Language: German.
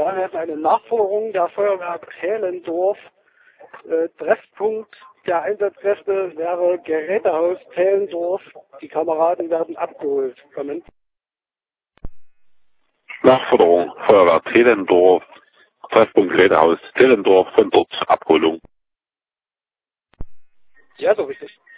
Ja, wir hätten eine Nachforderung der Feuerwehr Helendorf. Treffpunkt der Einsatzkräfte wäre Gerätehaus Helendorf. Die Kameraden werden abgeholt. Kommen. Nachforderung Feuerwehr Helendorf, Treffpunkt Gerätehaus Helendorf, von dort Abholung. Ja, so richtig.